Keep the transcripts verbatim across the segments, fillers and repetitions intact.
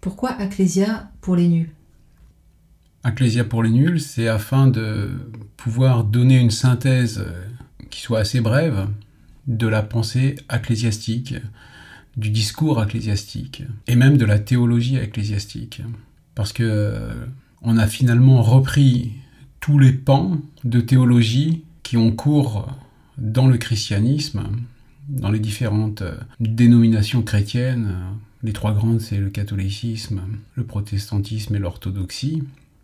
Pourquoi Ecclésia pour les nuls ? Ecclésia pour les nuls, c'est afin de pouvoir donner une synthèse qui soit assez brève de la pensée ecclésiastique, du discours ecclésiastique, et même de la théologie ecclésiastique. Parce que euh, on a finalement repris tous les pans de théologie qui ont cours dans le christianisme, dans les différentes dénominations chrétiennes. Les trois grandes, c'est le catholicisme, le protestantisme et l'orthodoxie.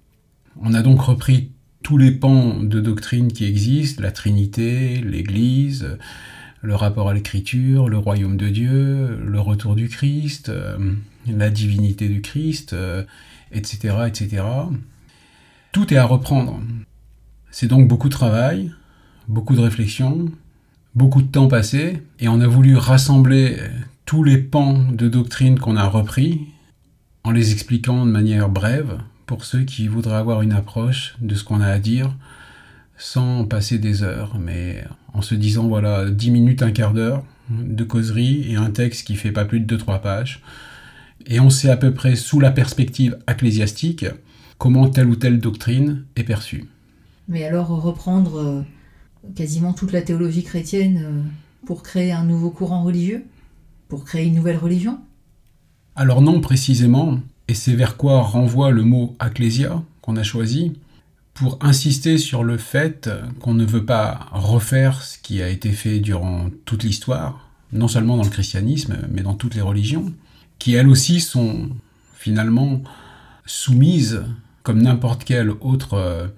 On a donc repris tous les pans de doctrine qui existent, la Trinité, l'Église, le rapport à l'Écriture, le royaume de Dieu, le retour du Christ, la divinité du Christ, et cetera, et cetera. Tout est à reprendre. C'est donc beaucoup de travail, beaucoup de réflexion, beaucoup de temps passé, et on a voulu rassembler tous les pans de doctrine qu'on a repris en les expliquant de manière brève pour ceux qui voudraient avoir une approche de ce qu'on a à dire sans passer des heures, mais en se disant voilà, dix minutes, un quart d'heure de causerie et un texte qui fait pas plus de deux trois pages. Et on sait à peu près, sous la perspective ecclésiastique, comment telle ou telle doctrine est perçue. Mais alors reprendre euh, quasiment toute la théologie chrétienne euh, pour créer un nouveau courant religieux ? Pour créer une nouvelle religion ? Alors non, précisément, et c'est vers quoi renvoie le mot « ecclésia » qu'on a choisi, pour insister sur le fait qu'on ne veut pas refaire ce qui a été fait durant toute l'histoire, non seulement dans le christianisme, mais dans toutes les religions, qui elles aussi sont finalement soumises, comme n'importe quelle autre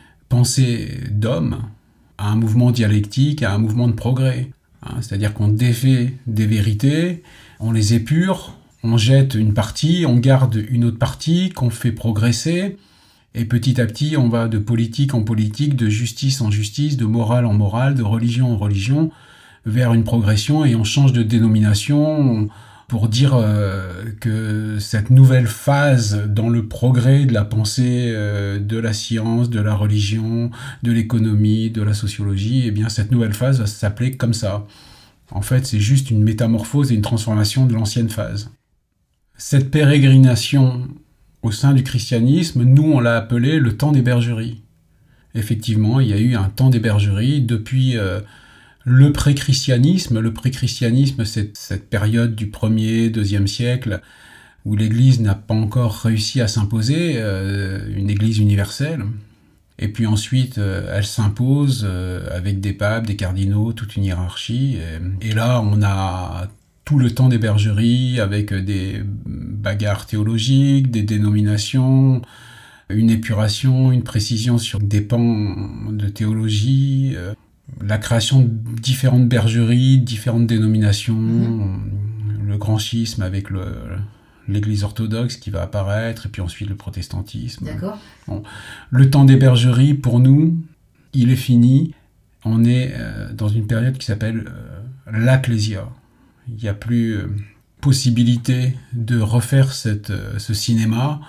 pensée d'homme, à un mouvement dialectique, à un mouvement de progrès. C'est-à-dire qu'on défait des vérités, on les épure, on jette une partie, on garde une autre partie, qu'on fait progresser, et petit à petit, on va de politique en politique, de justice en justice, de morale en morale, de religion en religion, vers une progression, et on change de dénomination pour dire euh, que cette nouvelle phase dans le progrès de la pensée, euh, de la science, de la religion, de l'économie, de la sociologie, eh bien cette nouvelle phase va s'appeler comme ça. En fait, c'est juste une métamorphose et une transformation de l'ancienne phase. Cette pérégrination au sein du christianisme, nous on l'a appelé le temps des bergeries. Effectivement, il y a eu un temps des bergeries depuis euh, le pré-christianisme. Le pré-christianisme, c'est cette période du premier, deuxième siècle où l'Église n'a pas encore réussi à s'imposer, euh, une Église universelle. Et puis ensuite, euh, elle s'impose euh, avec des papes, des cardinaux, toute une hiérarchie. Et, et là, on a tout le temps des bergeries avec des bagarres théologiques, des dénominations, une épuration, une précision sur des pans de théologie, euh, la création de différentes bergeries, différentes dénominations, mmh. le grand schisme avec le, l'Église orthodoxe qui va apparaître, et puis ensuite le protestantisme. D'accord. Bon. Le temps des bergeries, pour nous, il est fini. On est euh, dans une période qui s'appelle euh, l'Ecclésia. Il n'y a plus euh, possibilité de refaire cette, euh, ce cinéma,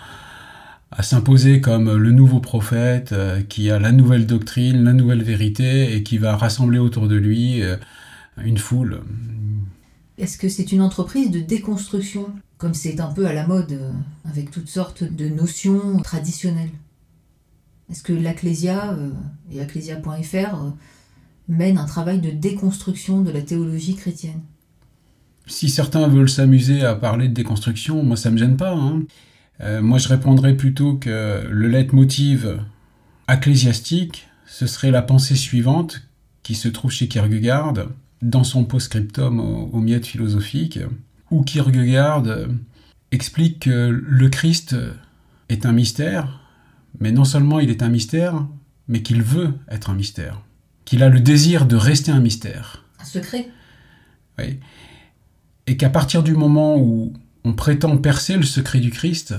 à s'imposer comme le nouveau prophète euh, qui a la nouvelle doctrine, la nouvelle vérité et qui va rassembler autour de lui euh, une foule. Est-ce que c'est une entreprise de déconstruction, comme c'est un peu à la mode, euh, avec toutes sortes de notions traditionnelles ? Est-ce que l'Ecclésia euh, et ecclésia point f r euh, mènent un travail de déconstruction de la théologie chrétienne ? Si certains veulent s'amuser à parler de déconstruction, moi ça ne me gêne pas, hein. Euh, moi, je répondrais plutôt que le leitmotiv ecclésiastique, ce serait la pensée suivante qui se trouve chez Kierkegaard dans son post-scriptum au, au Miette philosophique, où Kierkegaard explique que le Christ est un mystère, mais non seulement il est un mystère, mais qu'il veut être un mystère, qu'il a le désir de rester un mystère. Un secret. Oui. Et qu'à partir du moment où on prétend percer le secret du Christ,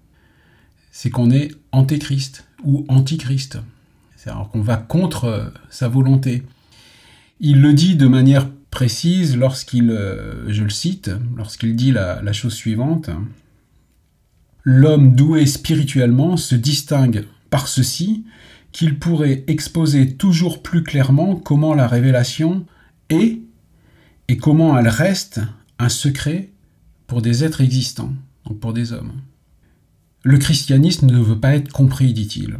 c'est qu'on est antéchrist ou antichrist. C'est-à-dire qu'on va contre sa volonté. Il le dit de manière précise lorsqu'il, je le cite, lorsqu'il dit la, la chose suivante. « L'homme doué spirituellement se distingue par ceci qu'il pourrait exposer toujours plus clairement comment la révélation est et comment elle reste un secret pour des êtres existants. donc pour des hommes. Le christianisme ne veut pas être compris, dit-il.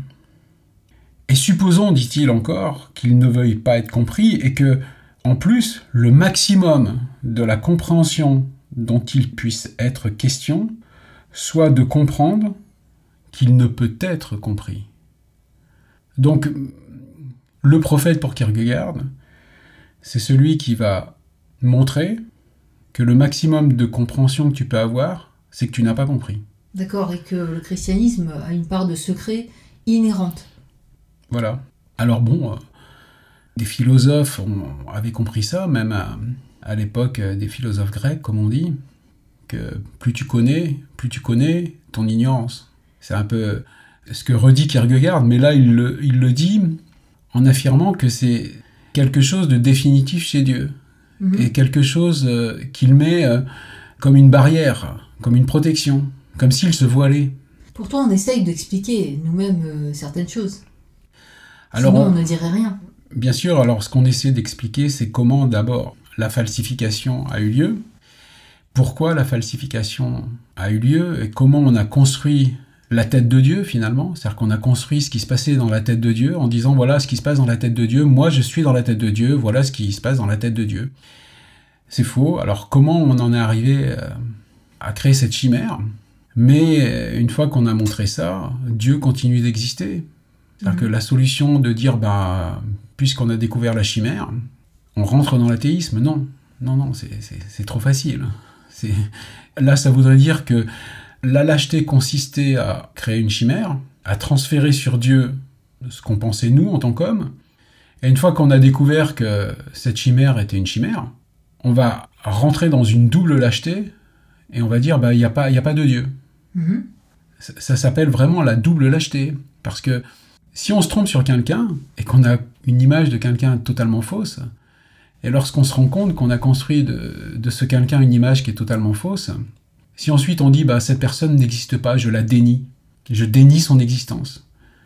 Et supposons, dit-il encore, qu'il ne veuille pas être compris et que, en plus, le maximum de la compréhension dont il puisse être question soit de comprendre qu'il ne peut être compris. Donc, le prophète pour Kierkegaard, c'est celui qui va montrer que le maximum de compréhension que tu peux avoir, c'est que tu n'as pas compris. D'accord, et que le christianisme a une part de secret inhérente. Voilà. Alors bon, euh, des philosophes ont, avaient compris ça, même à, à l'époque euh, des philosophes grecs, comme on dit, que plus tu connais, plus tu connais ton ignorance. C'est un peu ce que redit Kierkegaard, mais là il le, il le dit en affirmant que c'est quelque chose de définitif chez Dieu, mmh. et quelque chose euh, qu'il met euh, comme une barrière, comme une protection, comme s'il se voilait. Pourtant, on essaye d'expliquer nous-mêmes euh, certaines choses. Alors, Sinon, on, on ne dirait rien. Bien sûr, alors ce qu'on essaie d'expliquer, c'est comment d'abord la falsification a eu lieu, pourquoi la falsification a eu lieu, et comment on a construit la tête de Dieu finalement. C'est-à-dire qu'on a construit ce qui se passait dans la tête de Dieu en disant voilà ce qui se passe dans la tête de Dieu, moi je suis dans la tête de Dieu, voilà ce qui se passe dans la tête de Dieu. C'est faux. Alors comment on en est arrivé à créer cette chimère ? Mais une fois qu'on a montré ça, Dieu continue d'exister. C'est-à-dire mmh. que la solution de dire, bah, puisqu'on a découvert la chimère, on rentre dans l'athéisme, non. Non, non, c'est, c'est, c'est trop facile. C'est... Là, ça voudrait dire que la lâcheté consistait à créer une chimère, à transférer sur Dieu ce qu'on pensait nous en tant qu'hommes. Et une fois qu'on a découvert que cette chimère était une chimère, on va rentrer dans une double lâcheté et on va dire, bah, il n'y a pas, il n'y a pas de Dieu. Mmh. Ça, ça s'appelle vraiment la double lâcheté. Parce que si on se trompe sur quelqu'un et qu'on a une image de quelqu'un totalement fausse, et lorsqu'on se rend compte qu'on a construit de, de ce quelqu'un une image qui est totalement fausse, si ensuite on dit bah, « cette personne n'existe pas, je la dénie, je dénie son existence »,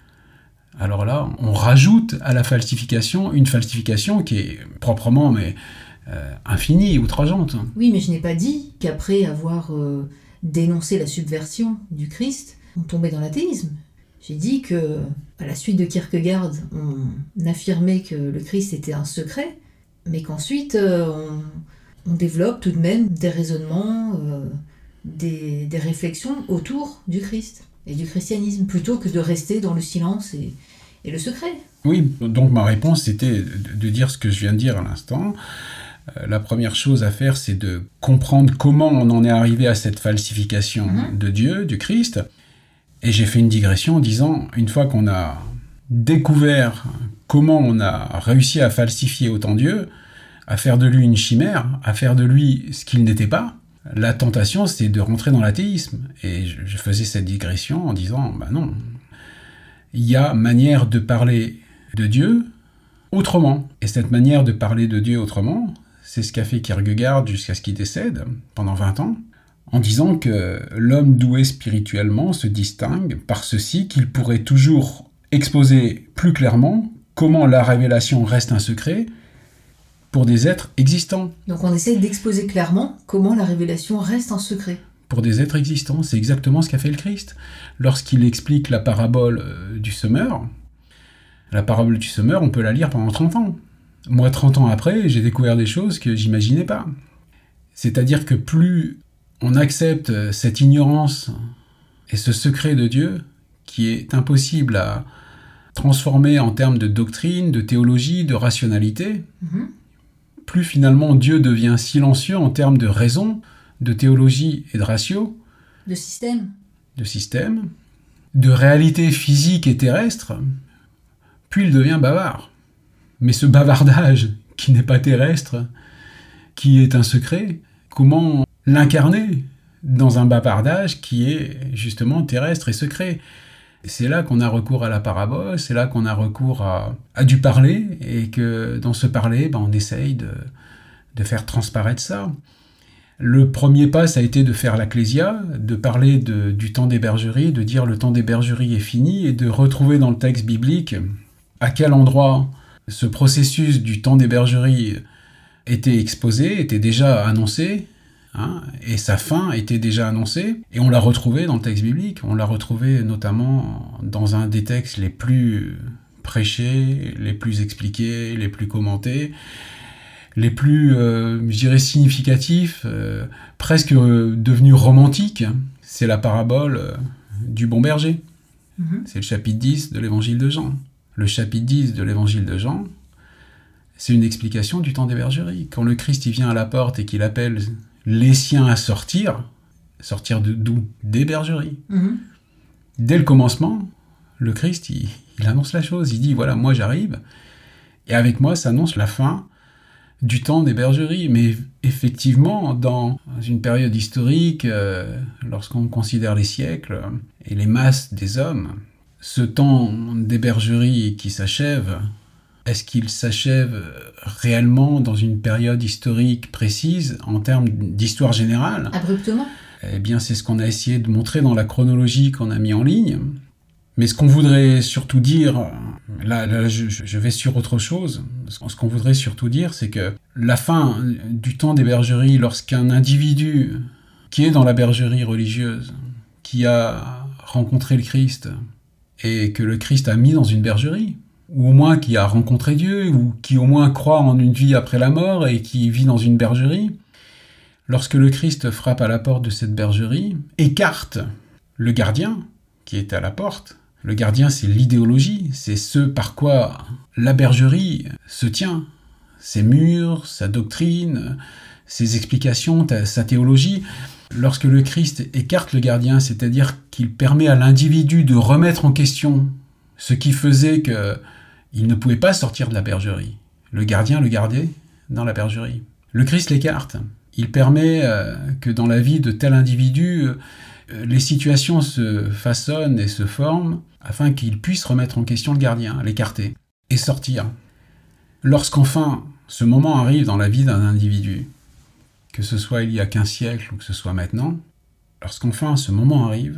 alors là, on rajoute à la falsification une falsification qui est proprement mais, euh, infinie, outrageante. Oui, mais je n'ai pas dit qu'après avoir euh, dénoncé la subversion du Christ, on tombait dans l'athéisme. J'ai dit que, à la suite de Kierkegaard, on affirmait que le Christ était un secret, mais qu'ensuite euh, on, on développe tout de même des raisonnements, euh, des, des réflexions autour du Christ et du christianisme, plutôt que de rester dans le silence et, et le secret. Oui, donc ma réponse c'était de, de dire ce que je viens de dire à l'instant. Euh, la première chose à faire, c'est de comprendre comment on en est arrivé à cette falsification mmh. de Dieu, du Christ. Et j'ai fait une digression en disant, une fois qu'on a découvert comment on a réussi à falsifier autant Dieu, à faire de lui une chimère, à faire de lui ce qu'il n'était pas, la tentation, c'est de rentrer dans l'athéisme. Et je faisais cette digression en disant, ben non, il y a manière de parler de Dieu autrement. Et cette manière de parler de Dieu autrement, c'est ce qu'a fait Kierkegaard jusqu'à ce qu'il décède, pendant vingt ans, en disant que l'homme doué spirituellement se distingue par ceci qu'il pourrait toujours exposer plus clairement comment la révélation reste un secret pour des êtres existants. Donc on essaie d'exposer clairement comment la révélation reste un secret. Pour des êtres existants, c'est exactement ce qu'a fait le Christ. Lorsqu'il explique la parabole du semeur, la parabole du semeur, on peut la lire pendant trente ans. Moi, trente ans après, j'ai découvert des choses que j'imaginais pas. C'est-à-dire que plus on accepte cette ignorance et ce secret de Dieu qui est impossible à transformer en termes de doctrine, de théologie, de rationalité, mmh. plus finalement Dieu devient silencieux en termes de raison, de théologie et de ratio, de système, de système, de réalité physique et terrestre, puis il devient bavard. Mais ce bavardage qui n'est pas terrestre, qui est un secret, comment l'incarner dans un bavardage qui est justement terrestre et secret? C'est là qu'on a recours à la parabole, c'est là qu'on a recours à, à du parler, et que dans ce parler, ben, on essaye de, de faire transparaître ça. Le premier pas, ça a été de faire l'Ecclésia, de parler de, du temps des bergeries, de dire le temps des bergeries est fini, et de retrouver dans le texte biblique à quel endroit ce processus du temps des bergeries était exposé, était déjà annoncé, hein, et sa fin était déjà annoncée, et on l'a retrouvée dans le texte biblique, on l'a retrouvée notamment dans un des textes les plus prêchés, les plus expliqués, les plus commentés, les plus, euh, je dirais, significatifs, euh, presque euh, devenus romantiques. C'est la parabole euh, du bon berger. Mm-hmm. C'est le chapitre dix de l'évangile de Jean. Le chapitre dix de l'évangile de Jean, c'est une explication du temps des bergeries. Quand le Christ il vient à la porte et qu'il appelle les siens à sortir, sortir de d'où ? Des bergeries. Mm-hmm. Dès le commencement, le Christ, il, il annonce la chose. Il dit, voilà, moi j'arrive, et avec moi s'annonce la fin du temps des bergeries. Mais effectivement, dans une période historique, euh, lorsqu'on considère les siècles et les masses des hommes, ce temps des bergeries qui s'achève, est-ce qu'il s'achève réellement dans une période historique précise en termes d'histoire générale ? Abruptement ? Eh bien, c'est ce qu'on a essayé de montrer dans la chronologie qu'on a mis en ligne. Mais ce qu'on voudrait surtout dire, là, là je, je vais sur autre chose, ce qu'on voudrait surtout dire, c'est que la fin du temps des bergeries, lorsqu'un individu qui est dans la bergerie religieuse, qui a rencontré le Christ, et que le Christ a mis dans une bergerie, ou au moins qui a rencontré Dieu, ou qui au moins croit en une vie après la mort et qui vit dans une bergerie, lorsque le Christ frappe à la porte de cette bergerie, écarte le gardien qui est à la porte. Le gardien, c'est l'idéologie, c'est ce par quoi la bergerie se tient, ses murs, sa doctrine, ses explications, sa théologie. Lorsque le Christ écarte le gardien, c'est-à-dire qu'il permet à l'individu de remettre en question ce qui faisait qu'il ne pouvait pas sortir de la bergerie. Le gardien le gardait dans la bergerie. Le Christ l'écarte. Il permet euh, que dans la vie de tel individu, euh, les situations se façonnent et se forment afin qu'il puisse remettre en question le gardien, l'écarter et sortir. Lorsqu'enfin ce moment arrive dans la vie d'un individu, que ce soit il y a quinze siècles ou que ce soit maintenant, lorsqu'enfin ce moment arrive,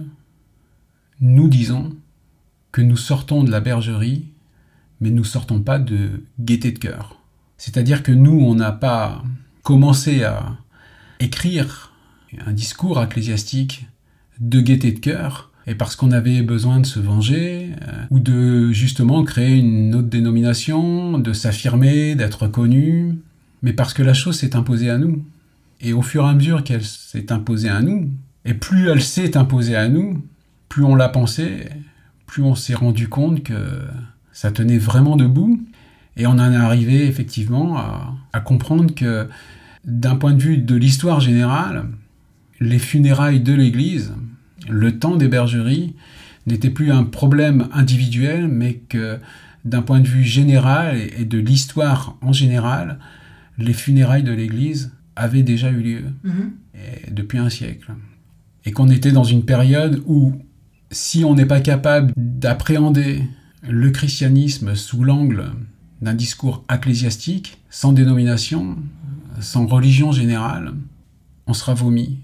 nous disons que nous sortons de la bergerie, mais nous ne sortons pas de gaieté de cœur. C'est-à-dire que nous, on n'a pas commencé à écrire un discours ecclésiastique de gaieté de cœur, et parce qu'on avait besoin de se venger, euh, ou de justement créer une autre dénomination, de s'affirmer, d'être reconnu, mais parce que la chose s'est imposée à nous. Et au fur et à mesure qu'elle s'est imposée à nous, et plus elle s'est imposée à nous, plus on l'a pensé, plus on s'est rendu compte que ça tenait vraiment debout, et on en est arrivé effectivement à, à comprendre que d'un point de vue de l'histoire générale, les funérailles de l'Église, le temps des bergeries, n'était plus un problème individuel, mais que d'un point de vue général et de l'histoire en général, les funérailles de l'Église avaient déjà eu lieu, mmh. et depuis un siècle. Et qu'on était dans une période où, si on n'est pas capable d'appréhender le christianisme sous l'angle d'un discours ecclésiastique, sans dénomination, sans religion générale, on sera vomi.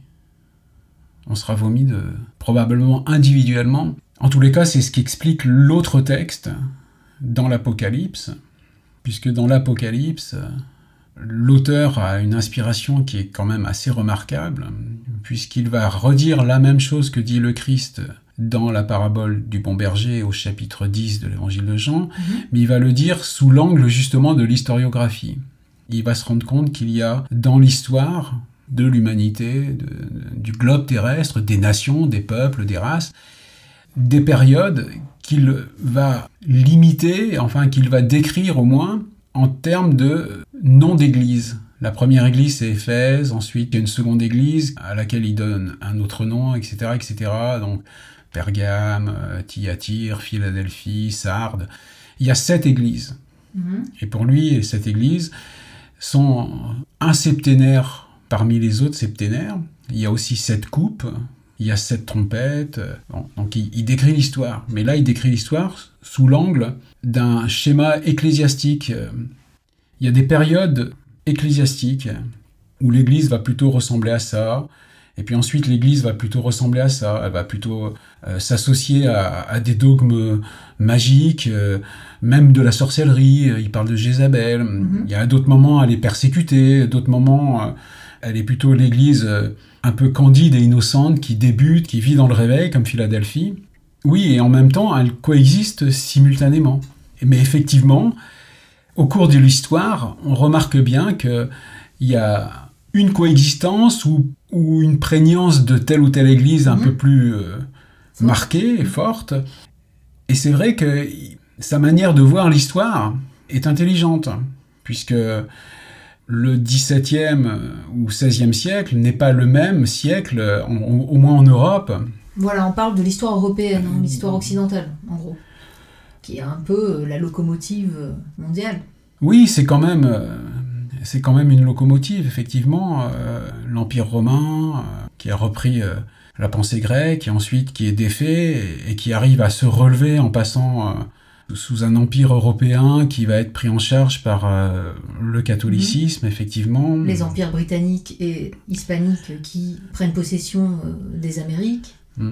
On sera vomi de, probablement individuellement. En tous les cas, c'est ce qui explique l'autre texte dans l'Apocalypse, puisque dans l'Apocalypse, l'auteur a une inspiration qui est quand même assez remarquable, puisqu'il va redire la même chose que dit le Christ dans la parabole du bon berger au chapitre dix de l'évangile de Jean, mmh. mais il va le dire sous l'angle justement de l'historiographie. Il va se rendre compte qu'il y a dans l'histoire de l'humanité, de, du globe terrestre, des nations, des peuples, des races, des périodes qu'il va limiter, enfin qu'il va décrire au moins en termes de nom d'église. La première église, c'est Éphèse, ensuite il y a une seconde église à laquelle il donne un autre nom, et cetera, et cetera. Donc Pergame, Thyatire, Philadelphie, Sardes. Il y a sept églises. Mmh. Et pour lui, cette église sont un septénaire parmi les autres septénaires. Il y a aussi sept coupes, il y a sept trompettes. Bon, donc il, il décrit l'histoire. Mais là, il décrit l'histoire sous l'angle d'un schéma ecclésiastique. Il y a des périodes ecclésiastiques où l'Église va plutôt ressembler à ça, et puis ensuite l'Église va plutôt ressembler à ça, elle va plutôt euh, s'associer à, à des dogmes magiques, euh, même de la sorcellerie, il parle de Jézabel, mm-hmm. il y a d'autres moments elle est persécutée, d'autres moments euh, Elle est plutôt l'Église un peu candide et innocente qui débute, qui vit dans le réveil, comme Philadelphie. Oui, et en même temps, elles coexistent simultanément. Mais effectivement, au cours de l'histoire, on remarque bien qu'il y a une coexistence ou, ou une prégnance de telle ou telle Église un mmh. peu plus euh, marquée et forte. Et c'est vrai que sa manière de voir l'histoire est intelligente, puisque le dix-septième ou seizième siècle n'est pas le même siècle, en, au moins en Europe. Voilà, on parle de l'histoire européenne, hein, l'histoire occidentale, en gros, qui est un peu la locomotive mondiale. Oui, c'est quand même, c'est quand même une locomotive, effectivement. Euh, L'Empire romain, euh, qui a repris euh, la pensée grecque, et ensuite qui est défait, et, et qui arrive à se relever en passant... Euh, sous un empire européen qui va être pris en charge par euh, le catholicisme, mmh. effectivement. Les empires britanniques et hispaniques qui prennent possession euh, des Amériques. Mmh.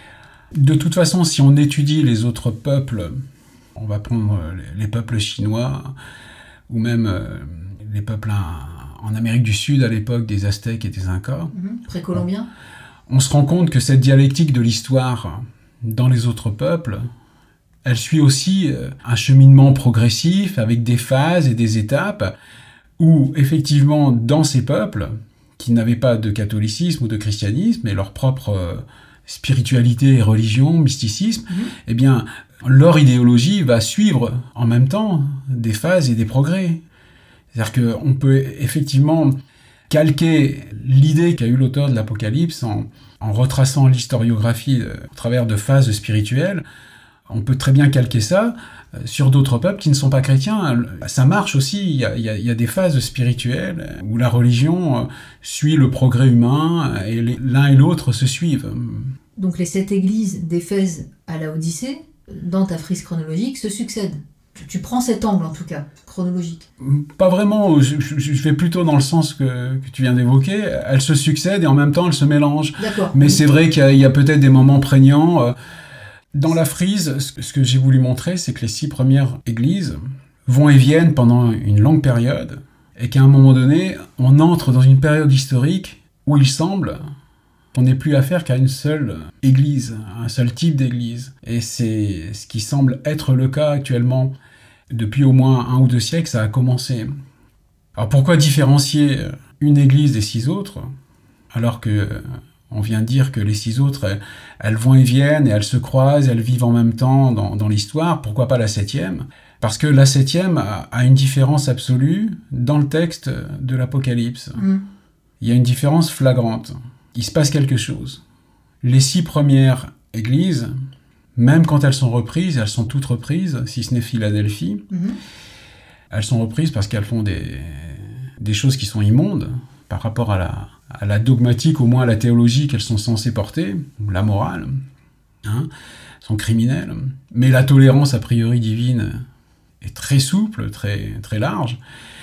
De toute façon, si on étudie les autres peuples, on va prendre les, les peuples chinois, ou même euh, les peuples en, en Amérique du Sud à l'époque des Aztèques et des Incas. Mmh. Précolombiens. On se rend compte que cette dialectique de l'histoire dans les autres peuples, elle suit aussi un cheminement progressif avec des phases et des étapes où, effectivement, dans ces peuples, qui n'avaient pas de catholicisme ou de christianisme, mais leur propre spiritualité et religion, mysticisme, mmh. eh bien, leur idéologie va suivre en même temps des phases et des progrès. C'est-à-dire qu'on peut effectivement calquer l'idée qu'a eu l'auteur de l'Apocalypse en, en retraçant l'historiographie au travers de phases spirituelles. On peut très bien calquer ça sur d'autres peuples qui ne sont pas chrétiens. Ça marche aussi, il y a, il y a, il y a des phases spirituelles où la religion suit le progrès humain et les, l'un et l'autre se suivent. Donc les sept églises d'Éphèse à Laodicée, dans ta frise chronologique, se succèdent. Tu, tu prends cet angle en tout cas, chronologique. Pas vraiment, je, je, je vais plutôt dans le sens que, que tu viens d'évoquer. Elles se succèdent et en même temps elles se mélangent. D'accord. Mais c'est vrai qu'il y a, il y a peut-être des moments prégnants. Euh, Dans la frise, ce que j'ai voulu montrer, c'est que les six premières églises vont et viennent pendant une longue période, et qu'à un moment donné, on entre dans une période historique où il semble qu'on n'ait plus affaire qu'à une seule église, un seul type d'église. Et c'est ce qui semble être le cas actuellement. Depuis au moins un ou deux siècles, ça a commencé. Alors pourquoi différencier une église des six autres, alors que... On vient de dire que les six autres, elles, elles vont et viennent, et elles se croisent, elles vivent en même temps dans, dans l'histoire. Pourquoi pas la septième ? Parce que la septième a, a une différence absolue dans le texte de l'Apocalypse. Mm. Il y a une différence flagrante. Il se passe quelque chose. Les six premières églises, même quand elles sont reprises, elles sont toutes reprises, si ce n'est Philadelphie, mm-hmm. elles sont reprises parce qu'elles font des, des choses qui sont immondes par rapport à la... à la dogmatique, au moins à la théologie qu'elles sont censées porter, la morale, hein, sont criminelles. Mais la tolérance a priori divine est très souple, très, très large.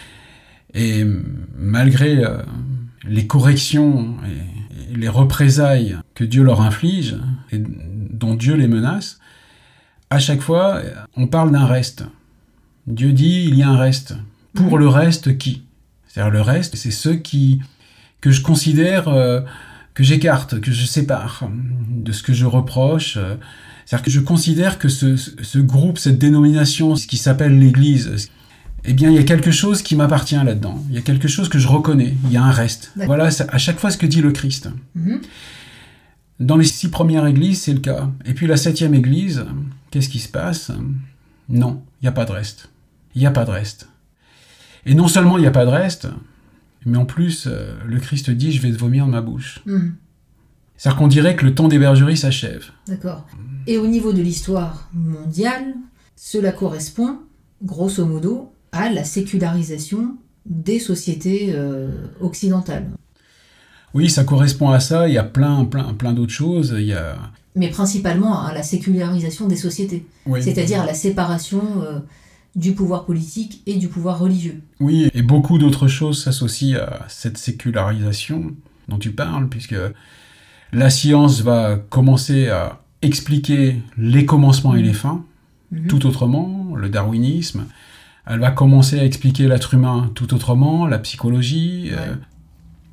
Et malgré euh, les corrections et, et les représailles que Dieu leur inflige, et dont Dieu les menace, à chaque fois, on parle d'un reste. Dieu dit, il y a un reste. Pour le reste, qui ? C'est-à-dire le reste, c'est ceux qui... que je considère, euh, que j'écarte, que je sépare de ce que je reproche. Euh, c'est-à-dire que je considère que ce, ce groupe, cette dénomination, ce qui s'appelle l'Église, eh bien, il y a quelque chose qui m'appartient là-dedans. Il y a quelque chose que je reconnais. Il y a un reste. D'accord. Voilà, c'est à chaque fois ce que dit le Christ. Mm-hmm. Dans les six premières églises, c'est le cas. Et puis la septième église, qu'est-ce qui se passe ? Non, il n'y a pas de reste. Il n'y a pas de reste. Et non seulement il n'y a pas de reste, mais en plus, euh, le Christ dit « je vais te vomir de ma bouche mmh. ». C'est-à-dire qu'on dirait que le temps des bergeries s'achève. D'accord. Et au niveau de l'histoire mondiale, cela correspond, grosso modo, à la sécularisation des sociétés euh, occidentales. Oui, ça correspond à ça. Il y a plein, plein, plein d'autres choses. Il y a... Mais principalement à la sécularisation des sociétés. Oui. C'est-à-dire à la séparation... Euh, du pouvoir politique et du pouvoir religieux. Oui, et beaucoup d'autres choses s'associent à cette sécularisation dont tu parles, puisque la science va commencer à expliquer les commencements et les fins, mm-hmm. tout autrement, le darwinisme. Elle va commencer à expliquer l'être humain tout autrement, la psychologie. Ouais. Euh,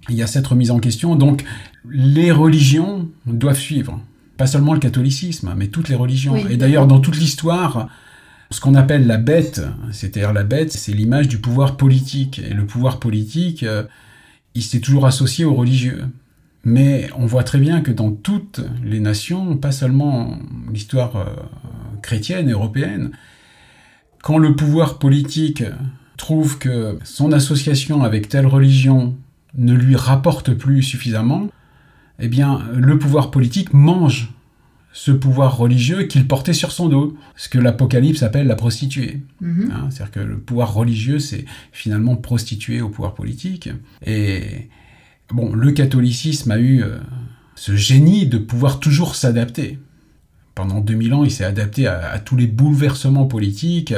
il y a cette remise en question. Donc, les religions doivent suivre. Pas seulement le catholicisme, mais toutes les religions. Oui. Et d'ailleurs, dans toute l'histoire, ce qu'on appelle la bête, c'est-à-dire la bête, c'est l'image du pouvoir politique. Et le pouvoir politique, euh, il s'est toujours associé aux religieux. Mais on voit très bien que dans toutes les nations, pas seulement l'histoire euh, chrétienne, européenne, quand le pouvoir politique trouve que son association avec telle religion ne lui rapporte plus suffisamment, eh bien, le pouvoir politique mange ce pouvoir religieux qu'il portait sur son dos, ce que l'Apocalypse appelle la prostituée. Mm-hmm. Hein, c'est-à-dire que le pouvoir religieux, c'est finalement prostitué au pouvoir politique. Et bon, le catholicisme a eu euh, ce génie de pouvoir toujours s'adapter. Pendant deux mille ans, il s'est adapté à, à tous les bouleversements politiques.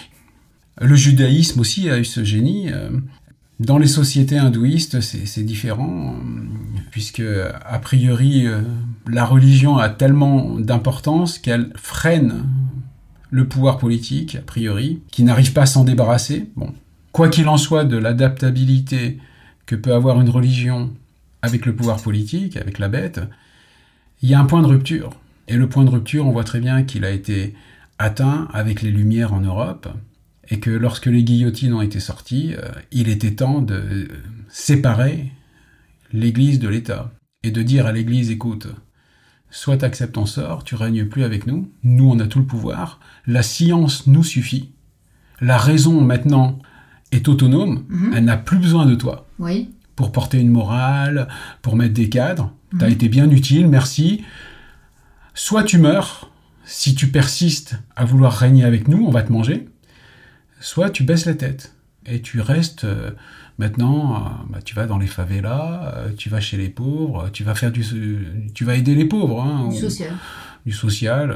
Le judaïsme aussi a eu ce génie. Dans les sociétés hindouistes, c'est, c'est différent, puisque, a priori, la religion a tellement d'importance qu'elle freine le pouvoir politique, a priori, qui n'arrive pas à s'en débarrasser. Bon. Quoi qu'il en soit de l'adaptabilité que peut avoir une religion avec le pouvoir politique, avec la bête, il y a un point de rupture. Et le point de rupture, on voit très bien qu'il a été atteint avec les Lumières en Europe, et que lorsque les guillotines ont été sorties, euh, il était temps de euh, séparer l'Église de l'État, et de dire à l'Église, écoute, soit tu acceptes ton sort, tu règnes plus avec nous, nous on a tout le pouvoir, la science nous suffit, la raison maintenant est autonome, mm-hmm. elle n'a plus besoin de toi. Oui. Pour porter une morale, pour mettre des cadres, mm-hmm. tu as été bien utile, merci. Soit tu meurs, si tu persistes à vouloir régner avec nous, on va te manger, soit tu baisses la tête et tu restes euh, maintenant, euh, bah, tu vas dans les favelas, euh, tu vas chez les pauvres, tu vas faire du, tu vas aider les pauvres. Hein, du ou, social. Du social.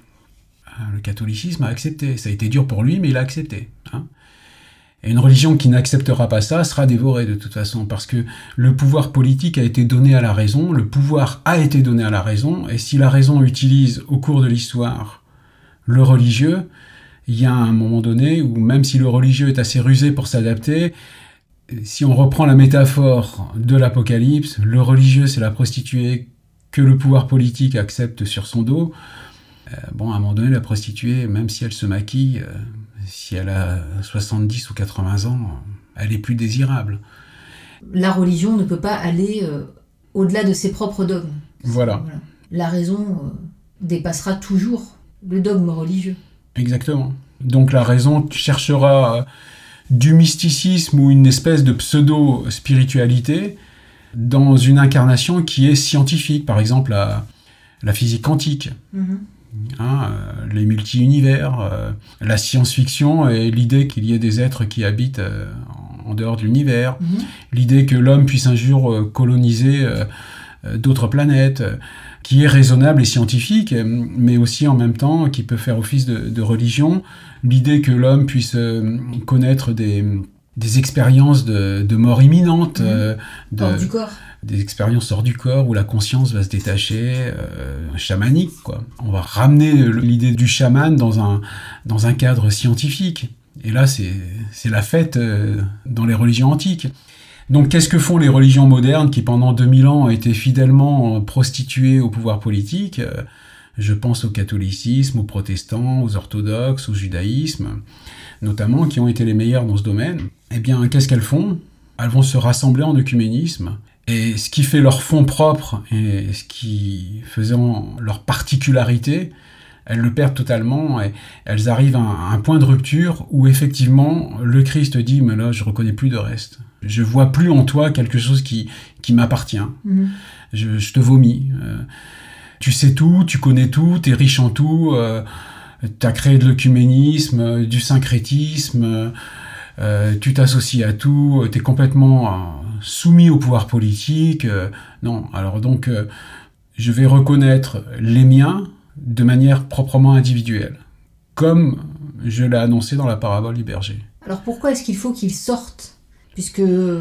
Euh, le catholicisme a accepté. Ça a été dur pour lui, mais il a accepté. Hein. Et une religion qui n'acceptera pas ça sera dévorée de toute façon, parce que le pouvoir politique a été donné à la raison, le pouvoir a été donné à la raison, et si la raison utilise au cours de l'histoire le religieux, il y a un moment donné où même si le religieux est assez rusé pour s'adapter, si on reprend la métaphore de l'Apocalypse, le religieux c'est la prostituée que le pouvoir politique accepte sur son dos. Euh, bon, à un moment donné, la prostituée, même si elle se maquille, euh, si elle a soixante-dix ou quatre-vingts ans, elle est plus désirable. La religion ne peut pas aller euh, au-delà de ses propres dogmes. Voilà. voilà. La raison euh, dépassera toujours le dogme religieux. Exactement. Donc la raison cherchera du mysticisme ou une espèce de pseudo-spiritualité dans une incarnation qui est scientifique, par exemple la, la physique quantique, mm-hmm. hein, les multi-univers, euh, la science-fiction et l'idée qu'il y ait des êtres qui habitent euh, en dehors de l'univers, mm-hmm. l'idée que l'homme puisse un jour euh, coloniser euh, euh, d'autres planètes, euh, qui est raisonnable et scientifique, mais aussi en même temps qui peut faire office de, de religion. L'idée que l'homme puisse euh, connaître des, des expériences de, de mort imminente, mmh. euh, de, hors du corps. Des expériences hors du corps où la conscience va se détacher, euh, chamanique, quoi. On va ramener l'idée du chaman dans un, dans un cadre scientifique. Et là, c'est, c'est la fête euh, dans les religions antiques. Donc, qu'est-ce que font les religions modernes qui, pendant deux mille ans, ont été fidèlement prostituées au pouvoir politique ? Je pense au catholicisme, aux protestants, aux orthodoxes, au judaïsme, notamment, qui ont été les meilleurs dans ce domaine. Eh bien, qu'est-ce qu'elles font ? Elles vont se rassembler en œcuménisme. Et ce qui fait leur fond propre et ce qui faisait leur particularité, elles le perdent totalement et elles arrivent à un point de rupture où effectivement le Christ dit « mais là je reconnais plus de reste, je vois plus en toi quelque chose qui, qui m'appartient, mmh. je, je te vomis, euh, tu sais tout, tu connais tout, t'es riche en tout, euh, t'as créé de l'œcuménisme, euh, du syncrétisme, euh, tu t'associes à tout, t'es complètement euh, soumis au pouvoir politique, euh, non, alors donc euh, je vais reconnaître les miens de manière proprement individuelle, comme je l'ai annoncé dans la parabole du berger. Alors pourquoi est-ce qu'il faut qu'il sorte ? Puisque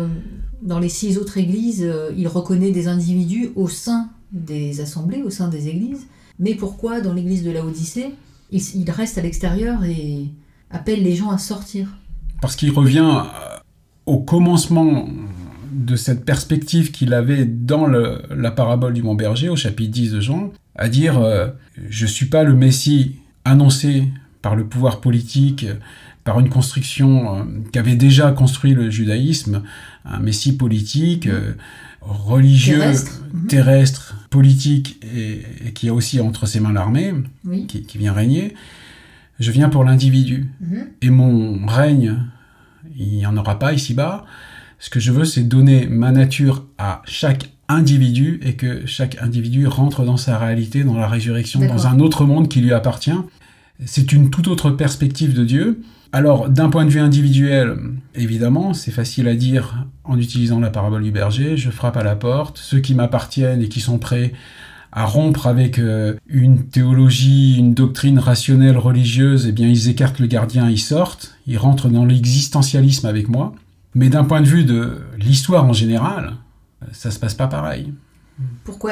dans les six autres églises, il reconnaît des individus au sein des assemblées, au sein des églises, mais pourquoi dans l'église de Laodicée, il, il reste à l'extérieur et appelle les gens à sortir ? Parce qu'il revient au commencement de cette perspective qu'il avait dans le, la parabole du bon berger, au chapitre dix de Jean, à dire euh, « Je ne suis pas le Messie annoncé par le pouvoir politique, par une construction euh, qu'avait déjà construit le judaïsme, un Messie politique, euh, religieux, terrestre, terrestre politique, et, et qui a aussi entre ses mains l'armée, oui. qui, qui vient régner. Je viens pour l'individu. Mm-hmm. Et mon règne, il n'y en aura pas ici-bas. Ce que je veux, c'est donner ma nature à chaque individu et que chaque individu rentre dans sa réalité, dans la résurrection, D'accord. dans un autre monde qui lui appartient. C'est une toute autre perspective de Dieu. Alors, d'un point de vue individuel, évidemment, c'est facile à dire en utilisant la parabole du berger. Je frappe à la porte. Ceux qui m'appartiennent et qui sont prêts à rompre avec euh, une théologie, une doctrine rationnelle religieuse, eh bien, ils écartent le gardien, ils sortent, ils rentrent dans l'existentialisme avec moi. Mais d'un point de vue de l'histoire en général, ça se passe pas pareil. Pourquoi ?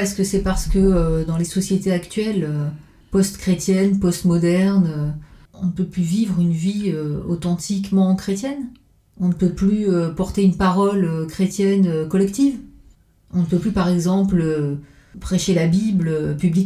Est-ce que c'est parce que euh, dans les sociétés actuelles, euh, post-chrétiennes, post-modernes, euh, on ne peut plus vivre une vie euh, authentiquement chrétienne ? On ne peut plus euh, porter une parole euh, chrétienne euh, collective ? On ne peut plus, par exemple, euh, prêcher la Bible euh, publiquement ?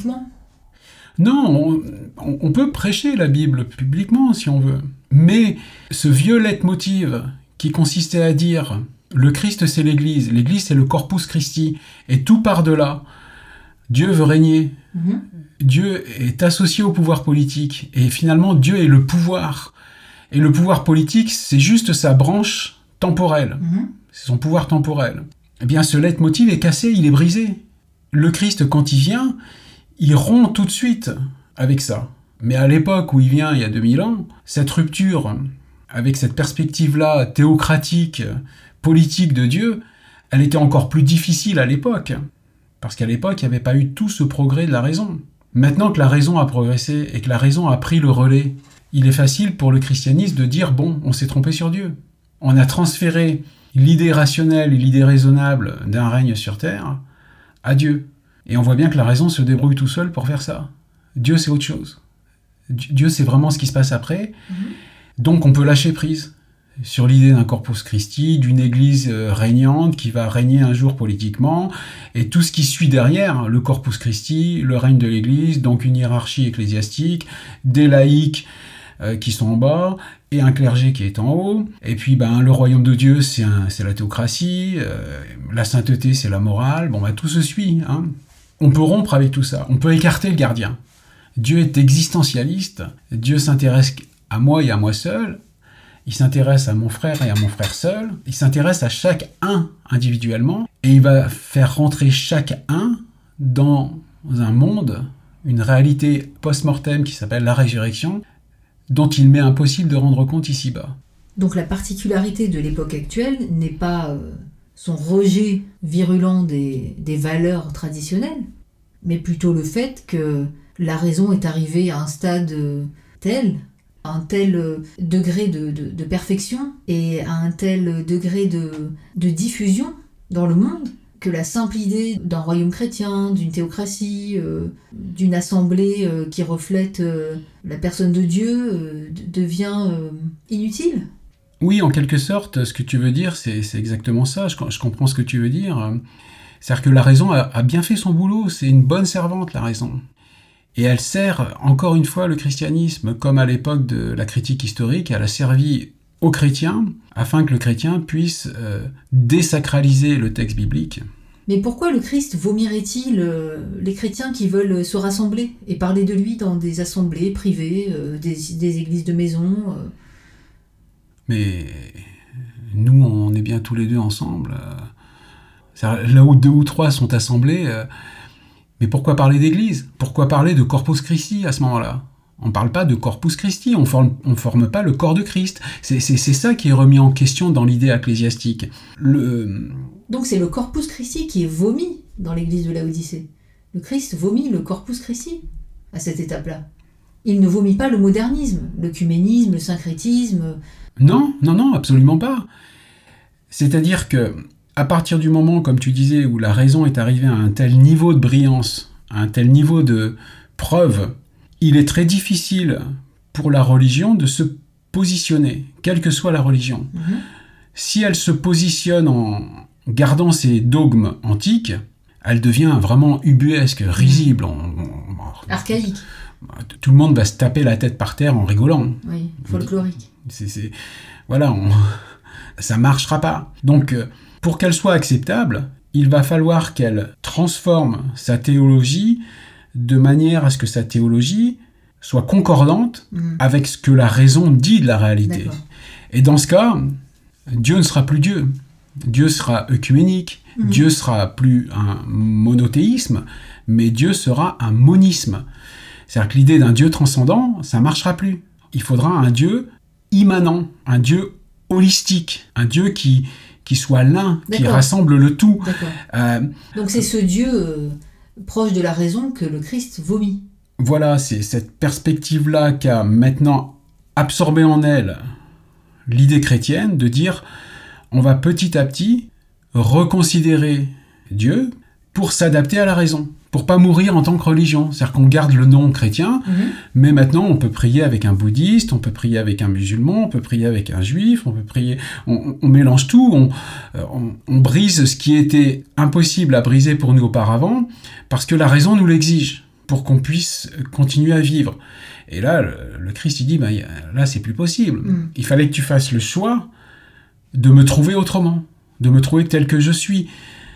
Non, on, on peut prêcher la Bible publiquement si on veut. Mais ce vieux leitmotiv qui consistait à dire « le Christ c'est l'Église, l'Église c'est le Corpus Christi, et tout part de là, Dieu veut régner, mm-hmm. Dieu est associé au pouvoir politique, et finalement Dieu est le pouvoir. Et le pouvoir politique, c'est juste sa branche temporelle, mm-hmm. c'est son pouvoir temporel. Eh bien ce leitmotiv est cassé, il est brisé. Le Christ, quand il vient, il rompt tout de suite avec ça. Mais à l'époque où il vient, il y a deux mille ans, cette rupture avec cette perspective-là théocratique, politique de Dieu, elle était encore plus difficile à l'époque. Parce qu'à l'époque, il n'y avait pas eu tout ce progrès de la raison. Maintenant que la raison a progressé et que la raison a pris le relais, il est facile pour le christianisme de dire « bon, on s'est trompé sur Dieu ». On a transféré l'idée rationnelle et l'idée raisonnable d'un règne sur terre à Dieu. Et on voit bien que la raison se débrouille tout seul pour faire ça. Dieu, c'est autre chose. Dieu, c'est vraiment ce qui se passe après. Mmh. Donc, on peut lâcher prise sur l'idée d'un Corpus Christi, d'une église régnante qui va régner un jour politiquement, et tout ce qui suit derrière, le Corpus Christi, le règne de l'église, donc une hiérarchie ecclésiastique, des laïcs euh, qui sont en bas, et un clergé qui est en haut, et puis ben, le royaume de Dieu, c'est, un, c'est la théocratie, euh, la sainteté, c'est la morale, bon ben, tout se suit. Hein. On peut rompre avec tout ça, on peut écarter le gardien. Dieu est existentialiste, Dieu s'intéresse à moi et à moi seul, il s'intéresse à mon frère et à mon frère seul, il s'intéresse à chaque un individuellement, et il va faire rentrer chaque un dans un monde, une réalité post-mortem qui s'appelle la résurrection, dont il m'est impossible de rendre compte ici-bas. Donc la particularité de l'époque actuelle n'est pas euh, son rejet virulent des, des valeurs traditionnelles, mais plutôt le fait que la raison est arrivée à un stade euh, tel, à un tel euh, degré de, de, de perfection et à un tel degré de, de diffusion dans le monde que la simple idée d'un royaume chrétien, d'une théocratie, euh, d'une assemblée euh, qui reflète euh, la personne de Dieu euh, d- devient euh, inutile. Oui, en quelque sorte, ce que tu veux dire, c'est, c'est exactement ça. Je, je comprends ce que tu veux dire. C'est-à-dire que la raison a, a bien fait son boulot. C'est une bonne servante, la raison. Et elle sert, encore une fois, le christianisme, comme à l'époque de la critique historique, elle a servi aux chrétiens, afin que le chrétien puisse euh, désacraliser le texte biblique. Mais pourquoi le Christ vomirait-il euh, les chrétiens qui veulent se rassembler et parler de lui dans des assemblées privées, euh, des, des églises de maison euh... Mais nous, on est bien tous les deux ensemble. Euh, là où deux ou trois sont assemblés... Euh, mais pourquoi parler d'église ? Pourquoi parler de Corpus Christi à ce moment-là ? On ne parle pas de Corpus Christi, on ne forme, on forme pas le corps de Christ. C'est, c'est, c'est ça qui est remis en question dans l'idée ecclésiastique. Le... Donc c'est le Corpus Christi qui est vomi dans l'église de Laodicée. Le Christ vomit le Corpus Christi à cette étape-là. Il ne vomit pas le modernisme, l'œcuménisme, le syncrétisme. Non, non, non, absolument pas. C'est-à-dire que à partir du moment, comme tu disais, où la raison est arrivée à un tel niveau de brillance, à un tel niveau de preuve, il est très difficile pour la religion de se positionner, quelle que soit la religion. Mmh. Si elle se positionne en, gardant ses dogmes antiques, elle devient vraiment ubuesque, risible. On, on, Archaïque. Tout le monde va se taper la tête par terre en rigolant. Oui, folklorique. C'est, c'est, voilà, on, ça marchera pas. Donc, pour qu'elle soit acceptable, il va falloir qu'elle transforme sa théologie de manière à ce que sa théologie soit concordante mmh. avec ce que la raison dit de la réalité. D'accord. Et dans ce cas, Dieu ne sera plus Dieu. Dieu sera œcuménique. Mmh. Dieu sera plus un monothéisme, mais Dieu sera un monisme. C'est-à-dire que l'idée d'un Dieu transcendant, ça ne marchera plus. Il faudra un Dieu immanent, un Dieu holistique, un Dieu qui, qui soit l'un, D'accord. qui rassemble le tout. Euh, Donc c'est ce Dieu euh, proche de la raison que le Christ vomit. Voilà, c'est cette perspective-là qu'a maintenant absorbé en elle l'idée chrétienne de dire on va petit à petit reconsidérer Dieu pour s'adapter à la raison, pour pas mourir en tant que religion. C'est-à-dire qu'on garde le nom chrétien, mmh. mais maintenant on peut prier avec un bouddhiste, on peut prier avec un musulman, on peut prier avec un juif, on peut prier... On, on mélange tout, on, on, on brise ce qui était impossible à briser pour nous auparavant, parce que la raison nous l'exige, pour qu'on puisse continuer à vivre. Et là, le, le Christ, il dit, ben, là, c'est plus possible. Mmh. Il fallait que tu fasses le choix de me trouver autrement, de me trouver tel que je suis,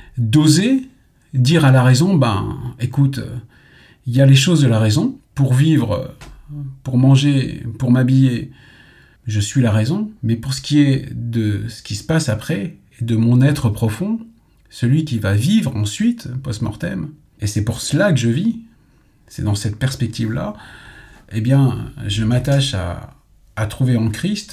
d'oser dire à la raison, ben, écoute, il y a les choses de la raison, pour vivre, pour manger, pour m'habiller, je suis la raison, mais pour ce qui est de ce qui se passe après, et de mon être profond, celui qui va vivre ensuite, post-mortem, et c'est pour cela que je vis, c'est dans cette perspective-là, eh bien, je m'attache à, à trouver en Christ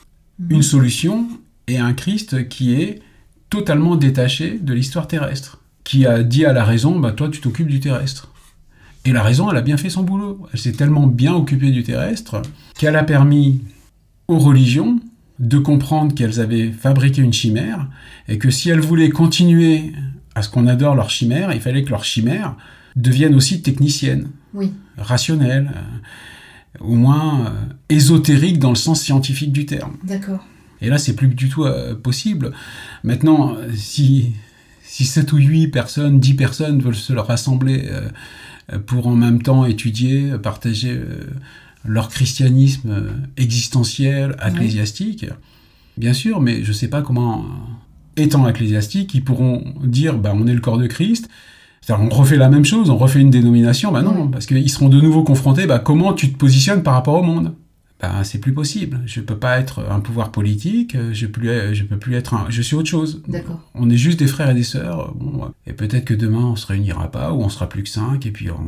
une solution, et un Christ qui est totalement détaché de l'histoire terrestre, qui a dit à la raison, bah, toi tu t'occupes du terrestre. Et la raison, elle a bien fait son boulot. Elle s'est tellement bien occupée du terrestre qu'elle a permis aux religions de comprendre qu'elles avaient fabriqué une chimère, et que si elles voulaient continuer à ce qu'on adore leur chimère, il fallait que leur chimère devienne aussi technicienne, oui. rationnelle, euh, au moins euh, ésotérique dans le sens scientifique du terme. D'accord. Et là, c'est plus du tout euh, possible. Maintenant, si, si sept ou huit personnes, dix personnes veulent se rassembler euh, pour en même temps étudier, partager euh, leur christianisme euh, existentiel, ecclésiastique, oui. bien sûr, mais je ne sais pas comment, étant ecclésiastiques, ils pourront dire bah, on est le corps de Christ. C'est-à-dire, on refait la même chose, on refait une dénomination, bah non, oui. parce qu'ils seront de nouveau confrontés, bah, comment tu te positionnes par rapport au monde ? Ben, c'est plus possible. Je peux pas être un pouvoir politique, je peux, je peux plus être un... Je suis autre chose. D'accord. On est juste des frères et des sœurs. Bon, et peut-être que demain, on se réunira pas, ou on sera plus que cinq, et puis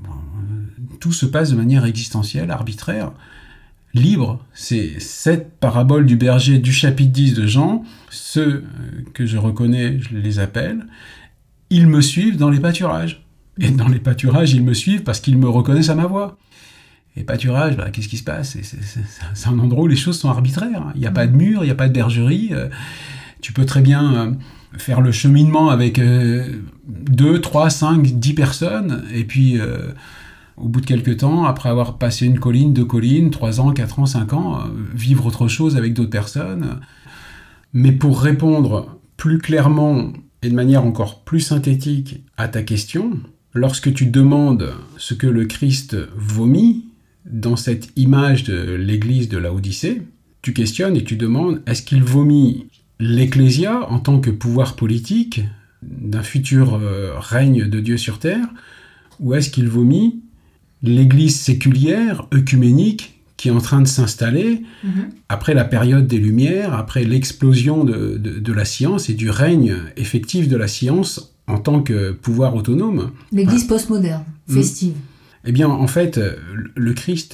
on... tout se passe de manière existentielle, arbitraire, libre. C'est cette parabole du berger du chapitre dix de Jean. Ceux que je reconnais, je les appelle. Ils me suivent dans les pâturages. Et dans les pâturages, ils me suivent parce qu'ils me reconnaissent à ma voix. Et pâturage, bah, qu'est-ce qui se passe ? c'est, c'est, c'est, c'est un endroit où les choses sont arbitraires. Il n'y a pas de mur, il n'y a pas de bergerie. Euh, tu peux très bien euh, faire le cheminement avec euh, deux, trois, cinq, dix personnes, et puis euh, au bout de quelques temps, après avoir passé une colline, deux collines, trois ans, quatre ans, cinq ans, euh, vivre autre chose avec d'autres personnes. Mais pour répondre plus clairement et de manière encore plus synthétique à ta question, lorsque tu demandes ce que le Christ vomit, dans cette image de l'église de Laodicée, tu questionnes et tu demandes, est-ce qu'il vomit l'ecclésia en tant que pouvoir politique d'un futur euh, règne de Dieu sur terre, ou est-ce qu'il vomit l'église séculière, œcuménique, qui est en train de s'installer mm-hmm. après la période des Lumières, après l'explosion de, de, de la science et du règne effectif de la science en tant que pouvoir autonome. L'église enfin, postmoderne, festive. Mmh. Eh bien, en fait, le Christ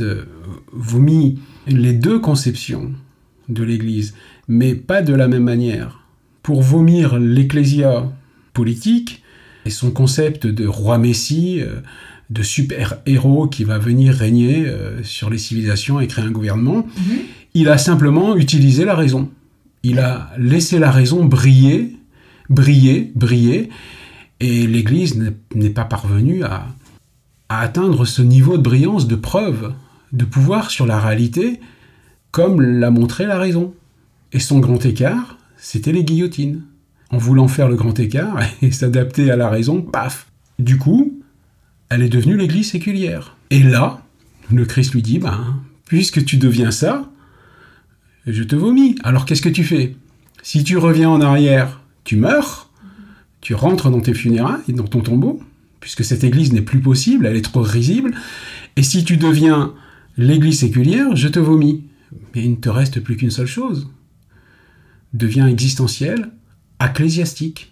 vomit les deux conceptions de l'Église, mais pas de la même manière. Pour vomir l'ecclésia politique et son concept de roi messie, de super-héros qui va venir régner sur les civilisations et créer un gouvernement, mmh. il a simplement utilisé la raison. Il a laissé la raison briller, briller, briller, et l'Église n'est, n'est pas parvenue à... à atteindre ce niveau de brillance, de preuve, de pouvoir sur la réalité, comme l'a montré la raison. Et son grand écart, c'était les guillotines. en voulant faire le grand écart et s'adapter à la raison, paf. Du coup, elle est devenue l'Église séculière. Et là, le Christ lui dit, ben, puisque tu deviens ça, je te vomis. Alors qu'est-ce que tu fais ? Si tu reviens en arrière, tu meurs, tu rentres dans tes funérailles, dans ton tombeau, puisque cette Église n'est plus possible, elle est trop risible. Et si tu deviens l'Église séculière, je te vomis. Mais il ne te reste plus qu'une seule chose. Devient existentiel, ecclésiastique.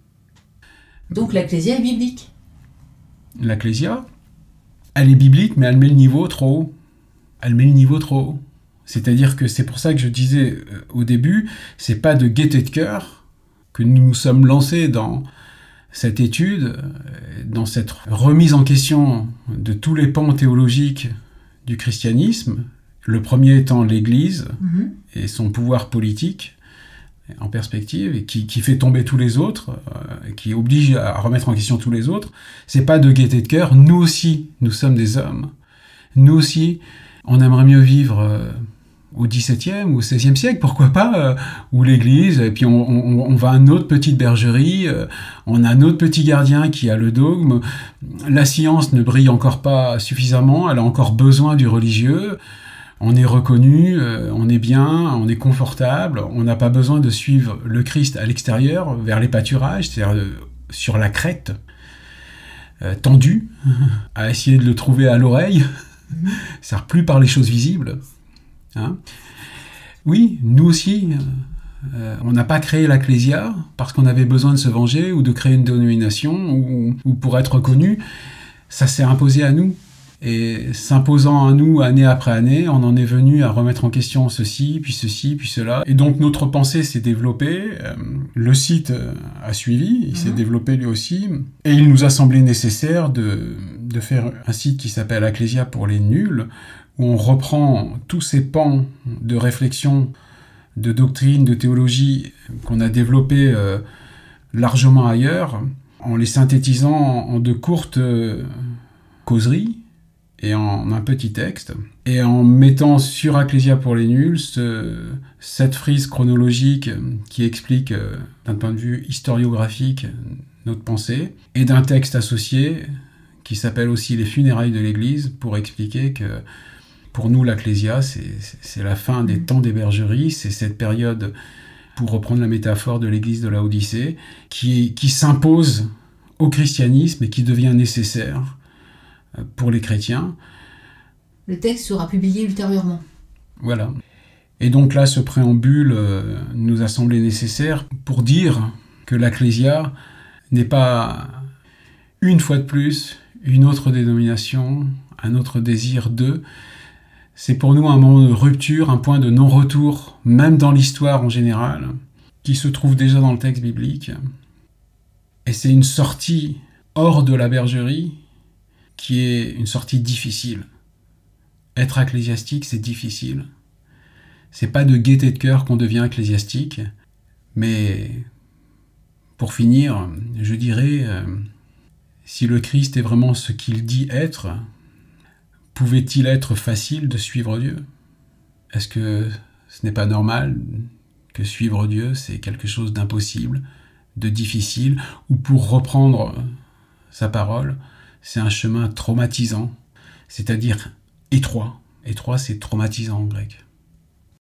Donc l'ecclésia est biblique. L'ecclésia, elle est biblique, mais elle met le niveau trop haut. Elle met le niveau trop haut. C'est-à-dire que c'est pour ça que je disais euh, au début, c'est pas de gaieté de cœur que nous nous sommes lancés dans cette étude, euh, dans cette remise en question de tous les pans théologiques du christianisme, le premier étant l'Église mmh. et son pouvoir politique en perspective, et qui, qui fait tomber tous les autres, euh, qui oblige à remettre en question tous les autres. C'est pas de gaieté de cœur, nous aussi, nous sommes des hommes. Nous aussi, on aimerait mieux vivre euh, au dix-septième ou au seizième siècle, pourquoi pas, euh, ou l'Église, et puis on, on, on va à une autre petite bergerie, euh, on a un autre petit gardien qui a le dogme, la science ne brille encore pas suffisamment, elle a encore besoin du religieux, on est reconnu, euh, on est bien, on est confortable, on n'a pas besoin de suivre le Christ à l'extérieur, vers les pâturages, c'est-à-dire euh, sur la crête, euh, tendue, à essayer de le trouver à l'oreille, c'est-à-dire plus par les choses visibles. Hein. Oui, nous aussi, euh, on n'a pas créé l'ecclésia parce qu'on avait besoin de se venger ou de créer une dénomination ou, ou pour être reconnu. Ça s'est imposé à nous. Et s'imposant à nous année après année, on en est venu à remettre en question ceci, puis ceci, puis cela. Et donc notre pensée s'est développée, euh, le site a suivi, il mmh. s'est développé lui aussi, et il nous a semblé nécessaire de, de faire un site qui s'appelle Ecclésia pour les nuls, où on reprend tous ces pans de réflexion, de doctrine, de théologie qu'on a développés euh, largement ailleurs, en les synthétisant en, en de courtes euh, causeries, et en un petit texte, et en mettant sur Ecclésia pour les nuls ce, cette frise chronologique qui explique, euh, d'un point de vue historiographique, notre pensée, et d'un texte associé qui s'appelle aussi Les funérailles de l'Église, pour expliquer que pour nous l'Ecclésia, c'est, c'est la fin des temps des bergeries, c'est cette période, pour reprendre la métaphore de l'Église de Laodicée, qui, qui s'impose au christianisme et qui devient nécessaire pour les chrétiens. Le texte sera publié ultérieurement. Voilà. Et donc là, ce préambule euh, nous a semblé nécessaire pour dire que l'Ecclésia n'est pas, une fois de plus, une autre dénomination, un autre désir d'eux. C'est pour nous un moment de rupture, un point de non-retour, même dans l'histoire en général, qui se trouve déjà dans le texte biblique. Et c'est une sortie hors de la bergerie, qui est une sortie difficile. Être ecclésiastique, c'est difficile. C'est pas de gaieté de cœur qu'on devient ecclésiastique, mais pour finir, je dirais, euh, si le Christ est vraiment ce qu'il dit être, pouvait-il être facile de suivre Dieu ? Est-ce que ce n'est pas normal que suivre Dieu, c'est quelque chose d'impossible, de difficile, ou pour reprendre sa parole, c'est un chemin traumatisant, c'est-à-dire étroit. Étroit, c'est traumatisant en grec.